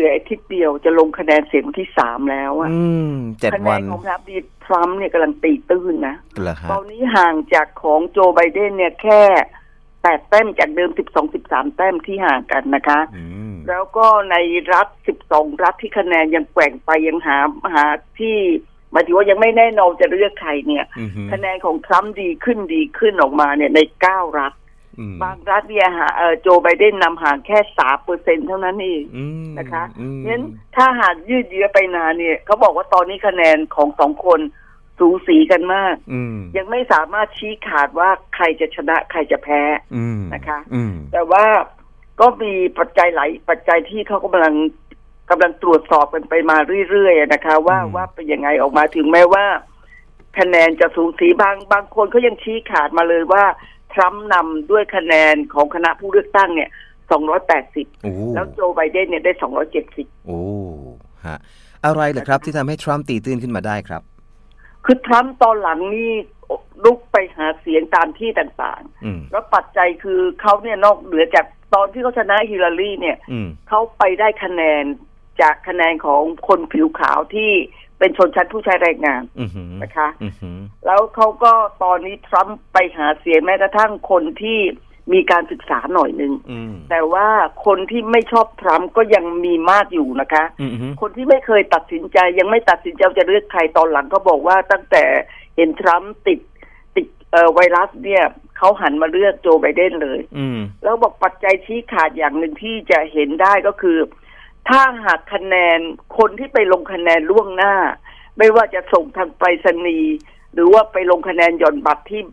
ออาทิตย์เดียวจะลงคะแนนเสียงที่3แล้วอ่ะ 7 วันคะแนนของทรัมป์เนี่ยกำลังตีตื้นนะตอนนี้ห่างจากของโจไบเดนเนี่ยแค่8 แต้มจากเดิม12-13 แต้มที่ห่างกันนะคะแล้วก็ในรัฐ12 รัฐที่คะแนนยังแกว่งไปยังหาที่หมายถึงว่ายังไม่แน่นอนจะเลือกใครเนี่ยคะแนนของทรัมป์ดีขึ้นออกมาเนี่ยใน9 รัฐบางรัฐเนี่ยโจไบเดนนำห่างแค่ 3% เท่านั้นเองนะคะงั้นถ้าหากยืดเยื้อไปนานเนี่ยเขาบอกว่าตอนนี้คะแนนของ2 คนสูสีกันมากยังไม่สามารถชี้ขาดว่าใครจะชนะใครจะแพ้นะคะแต่ว่าก็มีปัจจัยหลายปัจจัยที่เขากำลังตรวจสอบกันไปมาเรื่อยๆนะคะว่าเป็นยังไงออกมาถึงแม้ว่าคะแนนจะสูสีบางคนเขายังชี้ขาดมาเลยว่าทรัมป์นำด้วยคะแนนของคณะผู้เลือกตั้งเนี่ย280แล้วโจไบเดนเนี่ยได้270 โอ้ฮะอะไรเหรอครับที่ทำให้ทรัมป์ตีตื้นขึ้นมาได้ครับคือทรัมป์ตอนหลังนี่ลุกไปหาเสียงตามที่ต่างๆแล้วปัจจัยคือเขาเนี่ยนอกเหนือจากตอนที่เขาชนะฮิลลารีเนี่ยเขาไปได้คะแนนจากคะแนนของคนผิวขาวที่เป็นชนชั้นผู้ใช้แรงงานนะคะแล้วเขาก็ตอนนี้ทรัมป์ไปหาเสียงแม้กระทั่งคนที่มีการศึกษาหน่อยนึงแต่ว่าคนที่ไม่ชอบทรัมป์ก็ยังมีมากอยู่นะคะคนที่ไม่เคยตัดสินใจยังไม่ตัดสินใจจะเลือกใครตอนหลังเขาบอกว่าตั้งแต่เห็นทรัมป์ติดไวรัสเนี่ยเขาหันมาเลือกโจไบเดนเลยแล้วบอกปัจจัยชี้ขาดอย่างหนึ่งที่จะเห็นได้ก็คือถ้าหากคะแนนคนที่ไปลงคะแนนล่วงหน้าไม่ว่าจะส่งทางไปรษณีย์หรือว่าไปลงคะแนนหย่อนบัตรที่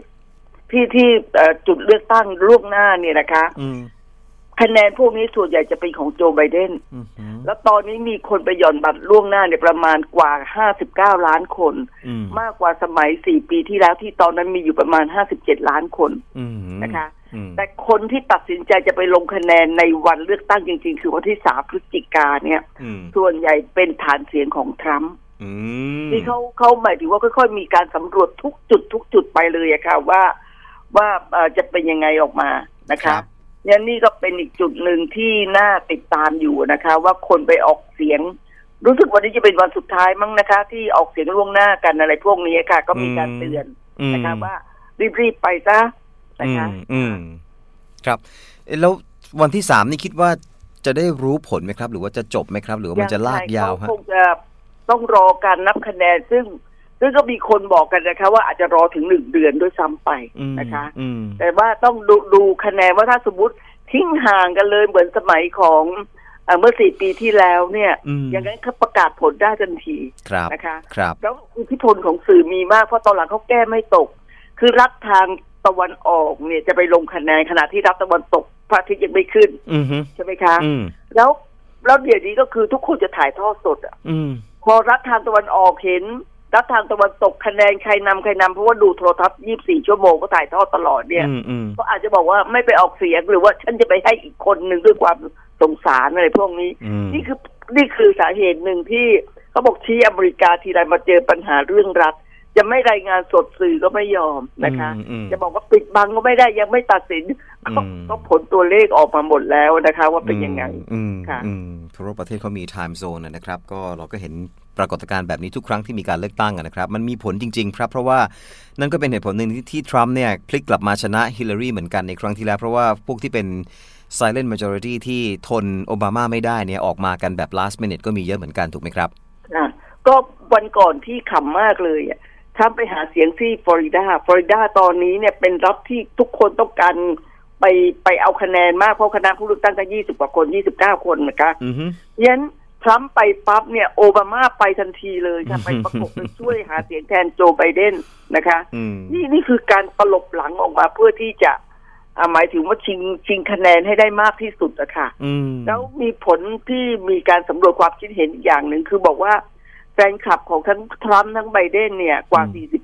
จุดเลือกตั้งล่วงหน้าเนี่ยนะคะคะแนนพวกนี้ส่วนใหญ่จะเป็นของโจไบเดนแล้วตอนนี้มีคนไปหย่อนบัตรล่วงหน้าเนี่ยประมาณกว่า59 ล้านคนมากกว่าสมัย4 ปีที่แล้วที่ตอนนั้นมีอยู่ประมาณ57 ล้านคนนะคะแต่คนที่ตัดสินใจจะไปลงคะแนนในวันเลือกตั้งจริงๆคือวันที่3 พฤศจิกายนเนี่ยส่วนใหญ่เป็นฐานเสียงของทรัมป์ที่เขาหมายถึงว่าค่อยๆมีการสำรวจทุกจุดไปเลยอะค่ะว่าจะเป็นยังไงออกมานะคะนี่ก็เป็นอีกจุดหนึ่งที่น่าติดตามอยู่นะคะว่าคนไปออกเสียงรู้สึกวันนี้จะเป็นวันสุดท้ายมั้งนะคะที่ออกเสียงล่วงหน้ากันอะไรพวกนี้ค่ะก็มีการเตือนนะคะว่ารีบไปซะนะคะครับแล้ววันที่3นี่คิดว่าจะได้รู้ผลไหมครับหรือว่าจะจบไหมครับหรือว่ามันจะลากยาวฮะคงจะต้องรอการนับคะแนนซึ่งก็มีคนบอกกันนะคะว่าอาจจะรอถึง1 เดือนด้วยซ้ำไปนะคะแต่ว่าต้องดูคะแนนว่าถ้าสมมติทิ้งห่างกันเลยเหมือนสมัยของเมื่อ4 ปีที่แล้วเนี่ยอย่างนั้นเขาประกาศผลได้ทันทีนะคะแล้วอิทธิพลของสื่อมีมากเพราะตอนหลังเขาแก้ไม่ตกคือรัฐทางตะวันออกเนี่ยจะไปลงคะแนนขณะที่รัฐตะวันตกพระอาทิตย์ยังไม่ขึ้นใช่ไหมคะแล้วเดี๋ยวนี้ก็คือทุกคนจะถ่ายทอดสดอ่ะพอรัฐทางตะวันออกเห็นรัฐทางตะวันตกคะแนนใครนำเพราะว่าดูโทรทัศน์24 ชั่วโมงก็ถ่ายทอดตลอดเนี่ยก็อาจจะบอกว่าไม่ไปออกเสียงหรือว่าฉันจะไปให้อีกคนหนึ่งด้วยความสงสารอะไรพวกนี้นี่คือสาเหตุหนึ่งที่เขาบอกชี้อเมริกาทีไรมาเจอปัญหาเรื่องรัฐจะไม่รายงานสดสื่อก็ไม่ยอมนะคะจะบอกว่าปิดบังก็ไม่ได้ยังไม่ตัดสินก็ผลตัวเลขออกมาหมดแล้วนะคะว่าเป็นยังไงค่ะทั่วประเทศเขามีไทม์โซนนะครับก็เราก็เห็นปรากฏการณ์แบบนี้ทุกครั้งที่มีการเลือกตั้งนะครับมันมีผลจริงๆครับเพราะว่านั่นก็เป็นเหตุผลหนึ่งที่ทรัมป์เนี่ยพลิกกลับมาชนะฮิลลารีเหมือนกันในครั้งที่แล้วเพราะว่าพวกที่เป็น silent majority ที่ทนโอบามาไม่ได้เนี่ยออกมากันแบบ last minute ก็มีเยอะเหมือนกันถูกไหมครับก็วันก่อนที่ขำมากเลยทรัมป์ไปหาเสียงที่ฟลอริดาตอนนี้เนี่ยเป็นรัฐที่ทุกคนต้องการไปเอาคะแนนมากเพราะคณะผู้เลือกตั้งตั้ง20 กว่าคน29 คนนะคะยันทรัมป์ไปปั๊บเนี่ยโอบามาไปทันทีเลยค่ะไปประกบไปช่วยหาเสียงแทนโจไบเดนนะคะนี่คือการตลบหลังออกมาเพื่อที่จะหมายถึงว่าชิงคะแนนให้ได้มากที่สุดอะค่ะแล้วมีผลที่มีการสำรวจความคิดเห็นอย่างหนึ่งคือบอกว่าแฟนคลับของทั้งทรัมป์ทั้งไบเดนเนี่ยกว่า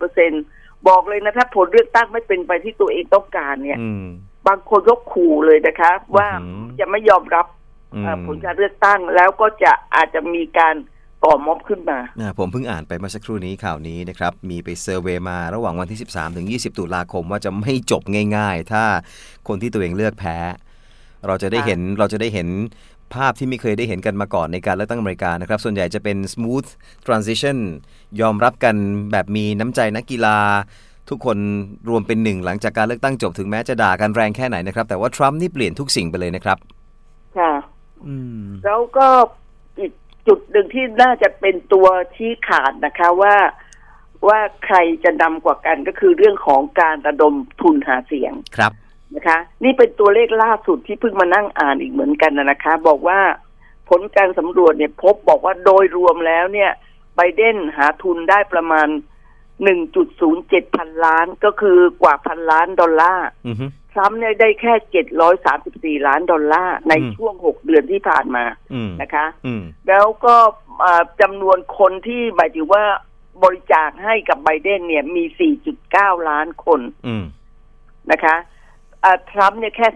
40% บอกเลยนะถ้าผลเลือกตั้งไม่เป็นไปที่ตัวเองต้องการเนี่ยบางคนก็ขู่เลยนะคะว่าจะไม่ยอมรับผลการเลือกตั้งแล้วก็อาจจะมีการก่อม็อบขึ้นมาผมเพิ่งอ่านไปเมื่อสักครู่นี้ข่าวนี้นะครับมีไปเซอร์เวย์มาระหว่างวันที่13 ถึง 20 ตุลาคมว่าจะไม่จบง่ายๆถ้าคนที่ตัวเองเลือกแพ้เราจะได้เห็นภาพที่ไม่เคยได้เห็นกันมาก่อนในการเลือกตั้งอเมริกานะครับส่วนใหญ่จะเป็น smooth transition ยอมรับกันแบบมีน้ำใจนักกีฬาทุกคนรวมเป็นหนึ่งหลังจากการเลือกตั้งจบถึงแม้จะด่ากันแรงแค่ไหนนะครับแต่ว่าทรัมป์นี่เปลี่ยนทุกสิ่งไปเลยนะครับค่ะแล้วก็อีกจุดหนึ่งที่น่าจะเป็นตัวชี้ขาดนะคะว่าใครจะนำกว่ากันก็คือเรื่องของการระดมทุนหาเสียงครับนะคะนี่เป็นตัวเลขล่าสุดที่เพิ่งมานั่งอ่านอีกเหมือนกันนะคะบอกว่าผลการสำรวจเนี่ยพบบอกว่าโดยรวมแล้วเนี่ยไบเดนหาทุนได้ประมาณ 1.07 พันล้านก็คือกว่าพันล้านดอลลาร์ทรัมป์เนี่ยได้แค่734ล้านดอลลาร์ในช่วง6เดือนที่ผ่านมานะคะแล้วก็จำนวนคนที่หมายถึงว่าบริจาคให้กับไบเดนเนี่ยมี 4.9 ล้านคนนะคะทรัมป์เนี่ยแค่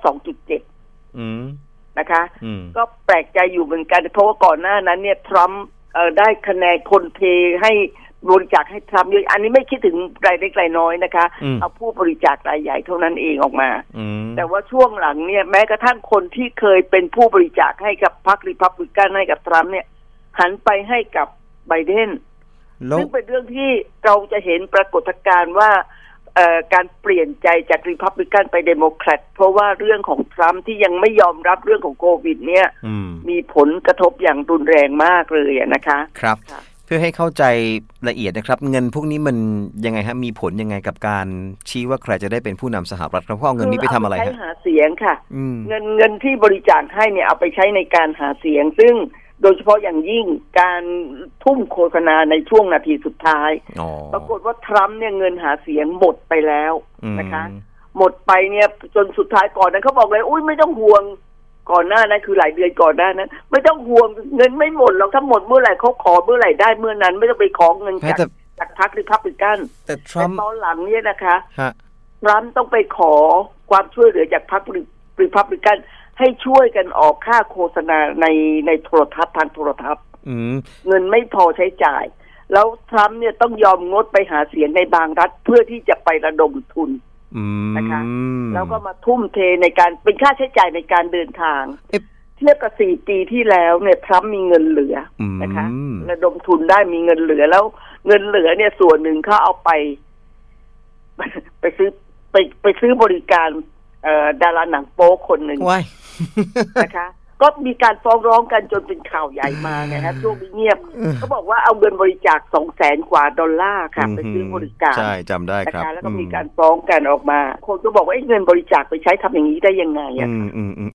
2.7 นะคะก็แปลกใจอยู่เหมือนกันเพราะว่าก่อนหน้านั้นเนี่ยทรัมป์ได้คะแนนคนเทให้บริจาคให้ทรัมป์เยอะอันนี้ไม่คิดถึงรายเล็กรายน้อยนะคะเอาผู้บริจาครายใหญ่เท่านั้นเองออกมาแต่ว่าช่วงหลังเนี่ยแม้กระทั่งคนที่เคยเป็นผู้บริจาคให้กับพรรครีพับลิกันให้กับทรัมป์เนี่ยหันไปให้กับไบเดนซึ่งเป็นเรื่องที่เราจะเห็นปรากฏการณ์ว่าการเปลี่ยนใจจากรีพับลิกันไปเดโมแครตเพราะว่าเรื่องของทรัมป์ที่ยังไม่ยอมรับเรื่องของโควิดเนี่ยมีผลกระทบอย่างรุนแรงมากเลยนะคะครับเพื่อให้เข้าใจละเอียดนะครับเงินพวกนี้มันยังไงฮะมีผลยังไงกับการชี้ว่าใครจะได้เป็นผู้นำสหรัฐครับเพราะเอาเงินนี้ไปทำอะไรฮะใช้หาเสียงค่ะเงินที่บริจาคให้เนี่ยเอาไปใช้ในการหาเสียงซึ่งโดยเฉพาะอย่างยิ่งการทุ่มโฆษณาในช่วงนาทีสุดท้ายปรากฏว่าทรัมป์เนี่ยเงินหาเสียงหมดไปแล้วนะคะหมดไปเนี่ยจนสุดท้ายก่อนนั้นเขาบอกเลยอุ้ยไม่ต้องห่วงก่อนหน้านั้นคือหลายเดือนก่อนหน้านั้นไม่ต้องห่วงเงินไม่หมดหรอกถ้าหมดเมื่อไหร่เขาขอเมื่อไหร่ได้เมื่อนั้นไม่ต้องไปขอเงินจากพรรครีพับลิกันแต่ทรัมป์ตอนหลังเนี่ยนะคะทรัมป์ต้องไปขอความช่วยเหลือจากพรรครีพับลิกันให้ช่วยกันออกค่าโฆษณาในโทรทัศน์ทางโทรทัศน์เงินไม่พอใช้จ่ายแล้วทรัมป์เนี่ยต้องยอมงดไปหาเสียงในบางรัฐเพื่อที่จะไประดมทุนนะคะแล้วก็มาทุ่มเทในการเป็นค่าใช้จ่ายในการเดินทางเทียบกับ4 ปีที่แล้วเนี่ยทรัมป์มีเงินเหลือนะคะระดมทุนได้มีเงินเหลือแล้วเงินเหลือเนี่ยส่วนหนึ่งเขาเอาไปซื้อบริการดาราหนังโป๊คนหนึ่งนะคะก็มีการฟ้องร้องกันจนเป็นข่าวใหญ่มาเนี่ยนะช่วงนี้เงียบเขาบอกว่าเอาเงินบริจาค200,000 กว่าดอลลาร์ค่ะไปซื้อบริการใช่จำได้ครับแล้วก็มีการฟ้องกันออกมาคนก็บอกว่าเงินบริจาคไปใช้ทำอย่างนี้ได้ยังไงอะ